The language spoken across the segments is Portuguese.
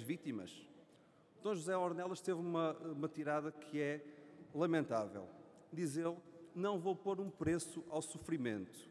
vítimas? Dom José Ornelas teve uma tirada que é lamentável. Diz ele: não vou pôr um preço ao sofrimento.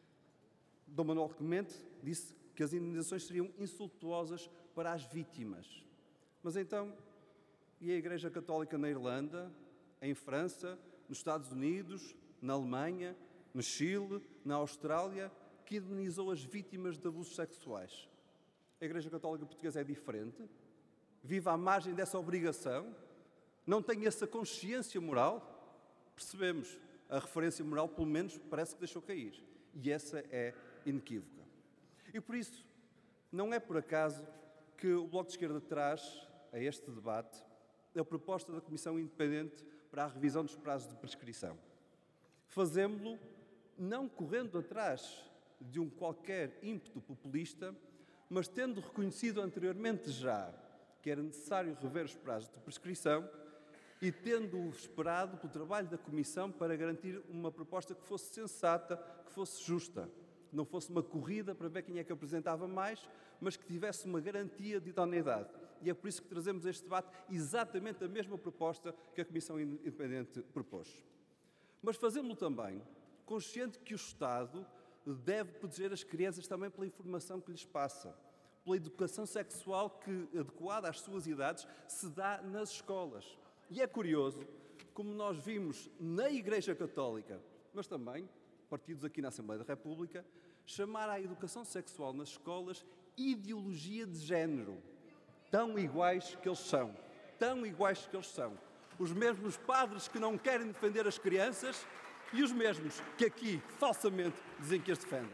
Dom Manuel Clemente disse que as indenizações seriam insultuosas para as vítimas. Mas então, e a Igreja Católica na Irlanda, em França, nos Estados Unidos, na Alemanha, no Chile, na Austrália, que indenizou as vítimas de abusos sexuais? A Igreja Católica Portuguesa é diferente? Vive à margem dessa obrigação? Não tem essa consciência moral? Percebemos. A referência moral, pelo menos, parece que deixou cair. E essa é inequívoca. E por isso, não é por acaso que o Bloco de Esquerda traz a este debate a proposta da Comissão Independente para a revisão dos prazos de prescrição. Fazemo-lo não correndo atrás de um qualquer ímpeto populista, mas tendo reconhecido anteriormente já que era necessário rever os prazos de prescrição e tendo esperado pelo trabalho da Comissão para garantir uma proposta que fosse sensata, que fosse justa. Não fosse uma corrida para ver quem é que apresentava mais, mas que tivesse uma garantia de idoneidade. E é por isso que trazemos este debate exatamente a mesma proposta que a Comissão Independente propôs. Mas fazemos-lo também consciente que o Estado deve proteger as crianças também pela informação que lhes passa, pela educação sexual que, adequada às suas idades, se dá nas escolas. E é curioso como nós vimos na Igreja Católica, mas também partidos aqui na Assembleia da República, chamar a educação sexual nas escolas ideologia de género. Tão iguais que eles são. Tão iguais que eles são. Os mesmos padres que não querem defender as crianças e os mesmos que aqui, falsamente, dizem que as defendem.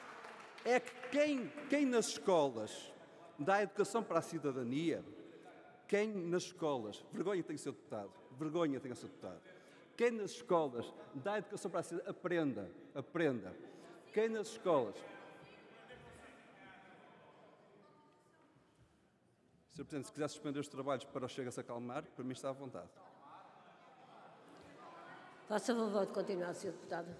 É que quem nas escolas dá educação para a cidadania, quem nas escolas, vergonha tem que ser deputado, vergonha tem que ser deputado, quem nas escolas dá educação para a cidadania, aprenda. Quem nas escolas... Sr. Presidente, se quiser suspender os trabalhos para o Chega-se acalmar, para mim está à vontade. Faça favor de continuar, Sr. Deputado.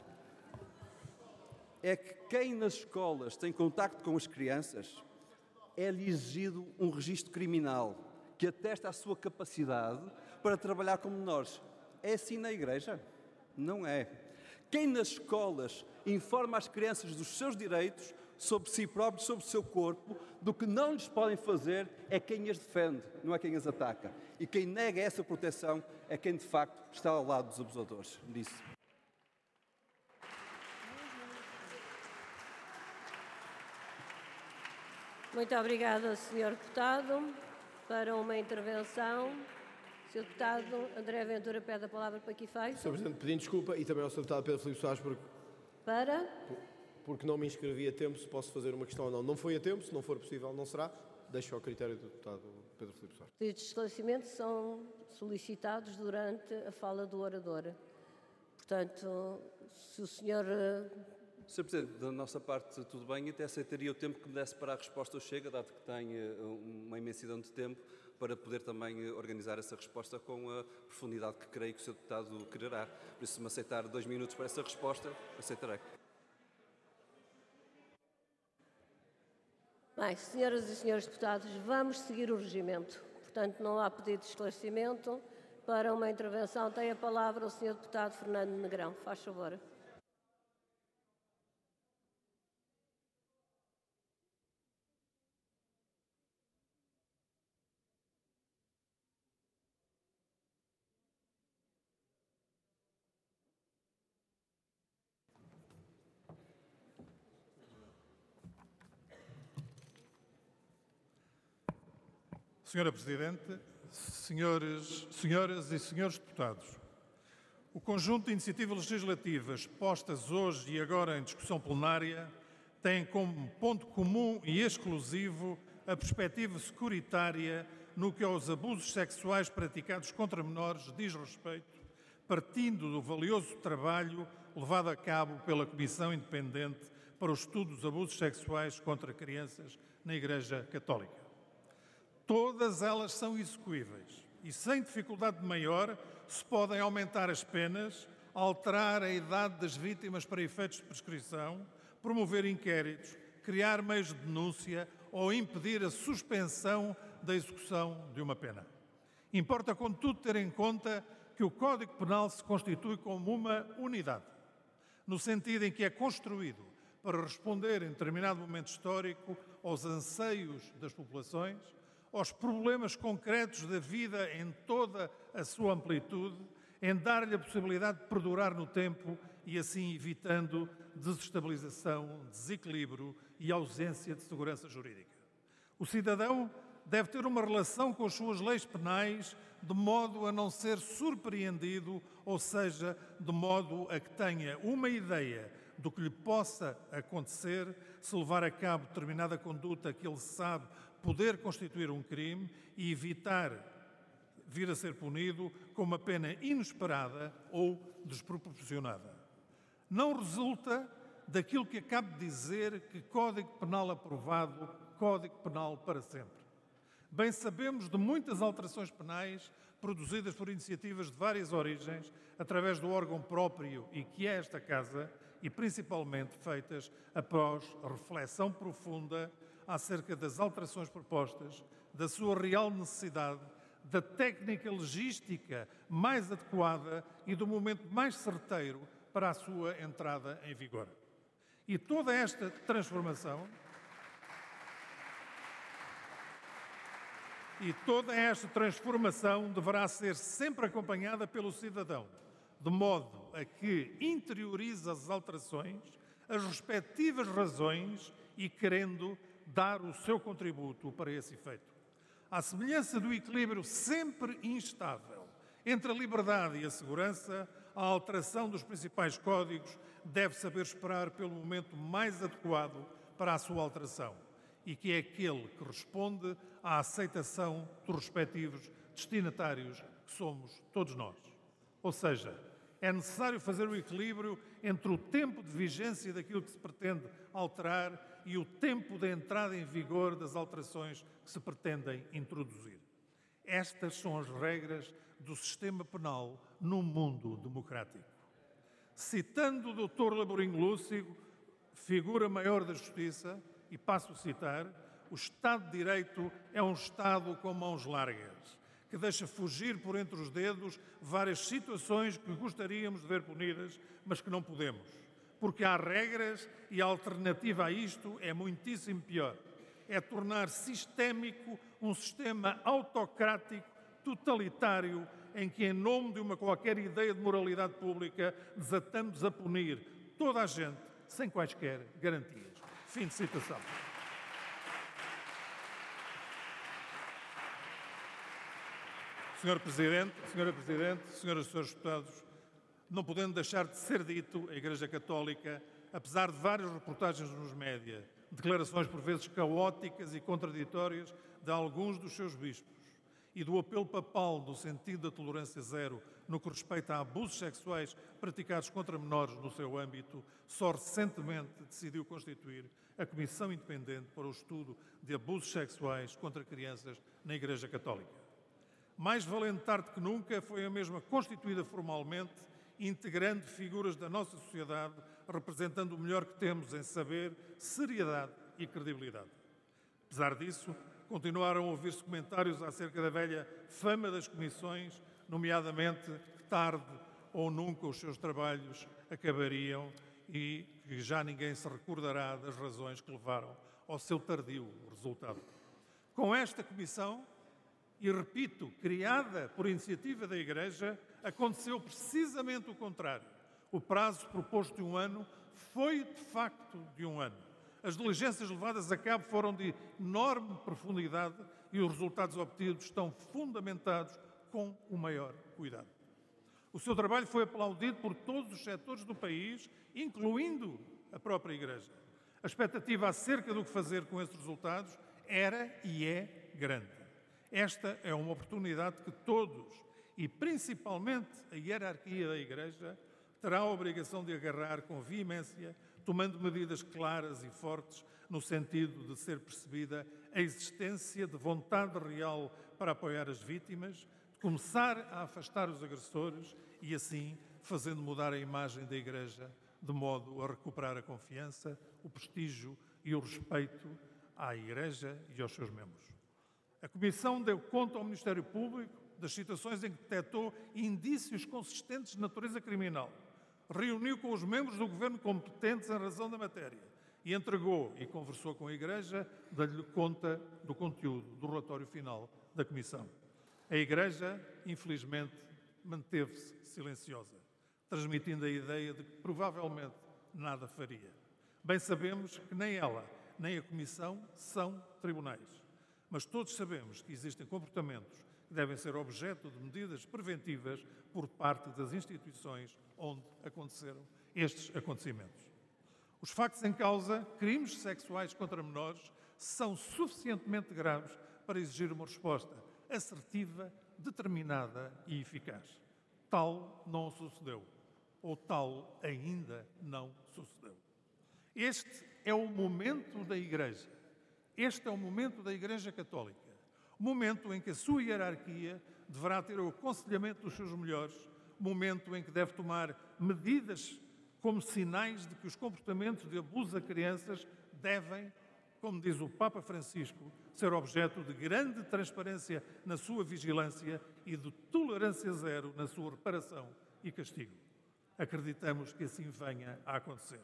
É que quem nas escolas tem contacto com as crianças é-lhe exigido um registro criminal que atesta a sua capacidade para trabalhar com menores. É assim na Igreja? Não é. Quem nas escolas informa as crianças dos seus direitos, sobre si próprios, sobre o seu corpo, do que não lhes podem fazer, é quem as defende, não é quem as ataca. E quem nega essa proteção é quem, de facto, está ao lado dos abusadores disso. Muito obrigada, Sr. Deputado. Para uma intervenção, Sr. Deputado André Ventura pede a palavra para que efeito. Sr. Presidente, pedindo desculpa e também ao Sr. Deputado Pedro Filipe Soares porque não me inscrevi a tempo, se posso fazer uma questão ou não. Não foi a tempo, se não for possível não será. Deixo ao critério do Deputado Pedro Filipe Soares. Pedidos de esclarecimento são solicitados durante a fala do orador. Portanto, se o senhor... Sr. Presidente, da nossa parte tudo bem, até aceitaria o tempo que me desse para a resposta ao Chega, dado que tem uma imensidão de tempo, para poder também organizar essa resposta com a profundidade que creio que o Sr. Deputado quererá. Por isso, se me aceitar 2 minutos para essa resposta, aceitarei. Bem, senhoras e senhores deputados, vamos seguir o regimento. Portanto, não há pedido de esclarecimento. Para uma intervenção tem a palavra o Sr. Deputado Fernando Negrão. Faz favor. Senhora Presidente, senhoras e senhores deputados, o conjunto de iniciativas legislativas postas hoje e agora em discussão plenária tem como ponto comum e exclusivo a perspectiva securitária no que aos abusos sexuais praticados contra menores diz respeito, partindo do valioso trabalho levado a cabo pela Comissão Independente para o Estudo dos Abusos Sexuais contra Crianças na Igreja Católica. Todas elas são execuíveis e, sem dificuldade maior, se podem aumentar as penas, alterar a idade das vítimas para efeitos de prescrição, promover inquéritos, criar meios de denúncia ou impedir a suspensão da execução de uma pena. Importa, contudo, ter em conta que o Código Penal se constitui como uma unidade, no sentido em que é construído para responder, em determinado momento histórico, aos anseios das populações, aos problemas concretos da vida em toda a sua amplitude, em dar-lhe a possibilidade de perdurar no tempo e assim evitando desestabilização, desequilíbrio e ausência de segurança jurídica. O cidadão deve ter uma relação com as suas leis penais de modo a não ser surpreendido, ou seja, de modo a que tenha uma ideia do que lhe possa acontecer se levar a cabo determinada conduta que ele sabe poder constituir um crime e evitar vir a ser punido com uma pena inesperada ou desproporcionada. Não resulta daquilo que acabo de dizer que Código Penal aprovado, Código Penal para sempre. Bem sabemos de muitas alterações penais produzidas por iniciativas de várias origens, através do órgão próprio e que é esta Casa, e principalmente feitas após reflexão profunda acerca das alterações propostas, da sua real necessidade, da técnica legística mais adequada e do momento mais certeiro para a sua entrada em vigor. E toda esta transformação deverá ser sempre acompanhada pelo cidadão, de modo a que interiorize as alterações, as respectivas razões e querendo dar o seu contributo para esse efeito. À semelhança do equilíbrio sempre instável entre a liberdade e a segurança, a alteração dos principais códigos deve saber esperar pelo momento mais adequado para a sua alteração, e que é aquele que responde à aceitação dos respectivos destinatários, que somos todos nós. Ou seja, é necessário fazer o equilíbrio entre o tempo de vigência daquilo que se pretende alterar e o tempo de entrada em vigor das alterações que se pretendem introduzir. Estas são as regras do sistema penal num mundo democrático. Citando o Dr. Laborinho Lúcigo, figura maior da Justiça, e passo a citar, o Estado de Direito é um Estado com mãos largas, que deixa fugir por entre os dedos várias situações que gostaríamos de ver punidas, mas que não podemos. Porque há regras e a alternativa a isto é muitíssimo pior. É tornar sistémico um sistema autocrático, totalitário, em que, em nome de uma qualquer ideia de moralidade pública, desatamos a punir toda a gente sem quaisquer garantias. Fim de citação. Senhora Presidente, senhoras e senhores deputados, não podendo deixar de ser dito, a Igreja Católica, apesar de várias reportagens nos média, declarações por vezes caóticas e contraditórias de alguns dos seus bispos e do apelo papal no sentido da tolerância zero no que respeita a abusos sexuais praticados contra menores no seu âmbito, só recentemente decidiu constituir a Comissão Independente para o Estudo de Abusos Sexuais contra Crianças na Igreja Católica. Mais valente tarde que nunca, foi a mesma constituída formalmente, integrando figuras da nossa sociedade, representando o melhor que temos em saber, seriedade e credibilidade. Apesar disso, continuaram a ouvir-se comentários acerca da velha fama das comissões, nomeadamente que tarde ou nunca os seus trabalhos acabariam e que já ninguém se recordará das razões que levaram ao seu tardio resultado. Com esta comissão, e repito, criada por iniciativa da Igreja, aconteceu precisamente o contrário. O prazo proposto de 1 ano foi, de facto, de 1 ano. As diligências levadas a cabo foram de enorme profundidade e os resultados obtidos estão fundamentados com o maior cuidado. O seu trabalho foi aplaudido por todos os setores do país, incluindo a própria Igreja. A expectativa acerca do que fazer com esses resultados era e é grande. Esta é uma oportunidade que todos, e principalmente a hierarquia da Igreja, terá a obrigação de agarrar com veemência, tomando medidas claras e fortes no sentido de ser percebida a existência de vontade real para apoiar as vítimas, de começar a afastar os agressores e, assim, fazendo mudar a imagem da Igreja, de modo a recuperar a confiança, o prestígio e o respeito à Igreja e aos seus membros. A Comissão deu conta ao Ministério Público das situações em que detectou indícios consistentes de natureza criminal, reuniu com os membros do Governo competentes em razão da matéria e entregou e conversou com a Igreja, dando-lhe conta do conteúdo do relatório final da Comissão. A Igreja, infelizmente, manteve-se silenciosa, transmitindo a ideia de que provavelmente nada faria. Bem sabemos que nem ela, nem a Comissão são tribunais, mas todos sabemos que existem comportamentos que devem ser objeto de medidas preventivas por parte das instituições onde aconteceram estes acontecimentos. Os factos em causa, crimes sexuais contra menores, são suficientemente graves para exigir uma resposta assertiva, determinada e eficaz. Tal não sucedeu, ou tal ainda não sucedeu. Este é o momento da Igreja. Este é o momento da Igreja Católica. Momento em que a sua hierarquia deverá ter o aconselhamento dos seus melhores, momento em que deve tomar medidas como sinais de que os comportamentos de abuso a crianças devem, como diz o Papa Francisco, ser objeto de grande transparência na sua vigilância e de tolerância zero na sua reparação e castigo. Acreditamos que assim venha a acontecer.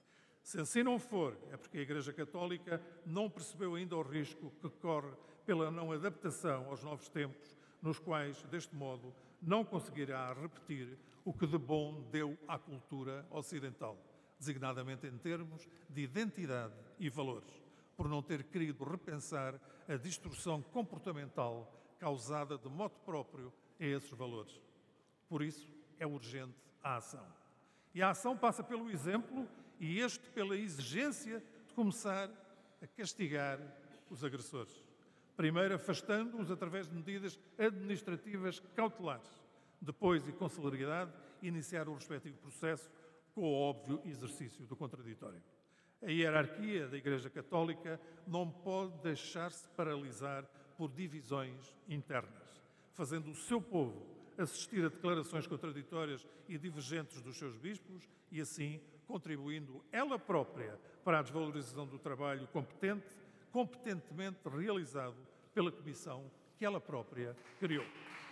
Se assim não for, é porque a Igreja Católica não percebeu ainda o risco que corre pela não adaptação aos novos tempos, nos quais, deste modo, não conseguirá repetir o que de bom deu à cultura ocidental, designadamente em termos de identidade e valores, por não ter querido repensar a distorção comportamental causada de modo próprio a esses valores. Por isso, é urgente a ação. E a ação passa pelo exemplo e este pela exigência de começar a castigar os agressores. Primeiro, afastando-os através de medidas administrativas cautelares. Depois, e com celeridade, iniciar o respectivo processo com o óbvio exercício do contraditório. A hierarquia da Igreja Católica não pode deixar-se paralisar por divisões internas, fazendo o seu povo assistir a declarações contraditórias e divergentes dos seus bispos e, assim, contribuindo ela própria para a desvalorização do trabalho competentemente realizado pela Comissão que ela própria criou.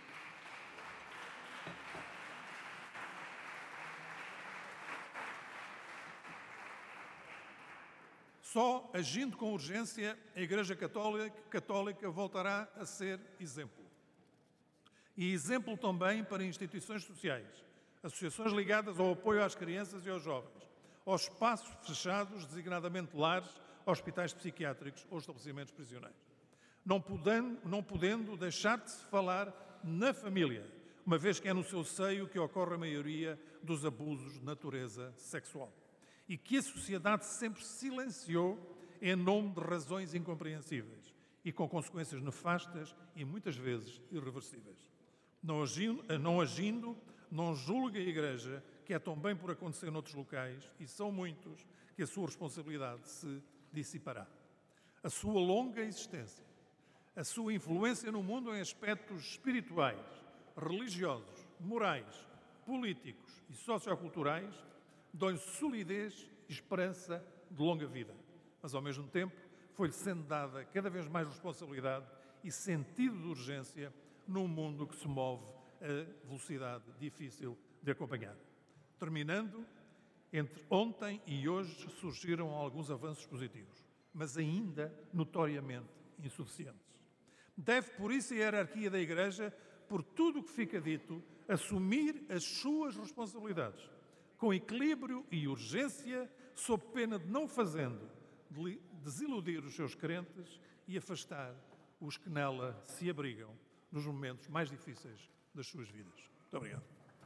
Só agindo com urgência, a Igreja Católica voltará a ser exemplo. E exemplo também para instituições sociais, associações ligadas ao apoio às crianças e aos jovens, aos espaços fechados, designadamente lares, hospitais psiquiátricos ou estabelecimentos prisionais. Não podendo deixar de se falar na família, uma vez que é no seu seio que ocorre a maioria dos abusos de natureza sexual. E que a sociedade sempre silenciou em nome de razões incompreensíveis e com consequências nefastas e muitas vezes irreversíveis. Não agindo, não julgue a Igreja, que é também por acontecer noutros locais, e são muitos, que a sua responsabilidade se dissipará. A sua longa existência, a sua influência no mundo em aspectos espirituais, religiosos, morais, políticos e socioculturais dão-lhe solidez e esperança de longa vida. Mas, ao mesmo tempo, foi-lhe sendo dada cada vez mais responsabilidade e sentido de urgência num mundo que se move a velocidade difícil de acompanhar. Terminando, entre ontem e hoje surgiram alguns avanços positivos, mas ainda notoriamente insuficientes. Deve, por isso, a hierarquia da Igreja, por tudo o que fica dito, assumir as suas responsabilidades, com equilíbrio e urgência, sob pena de não fazendo, de desiludir os seus crentes e afastar os que nela se abrigam nos momentos mais difíceis das suas vidas. Muito obrigado.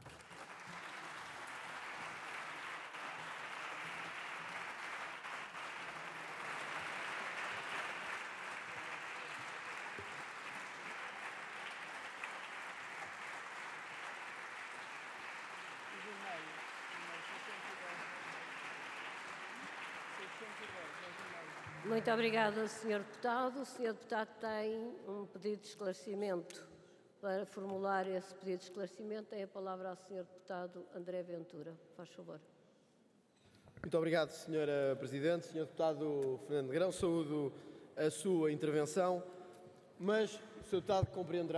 Muito obrigada, Sr. Deputado. O Sr. Deputado tem um pedido de esclarecimento. Para formular esse pedido de esclarecimento, tem a palavra ao Sr. Deputado André Ventura. Faz favor. Muito obrigado, Sra. Presidente. Sr. Deputado Fernando Negrão, saúdo a sua intervenção. mas o Sr. Deputado compreenderá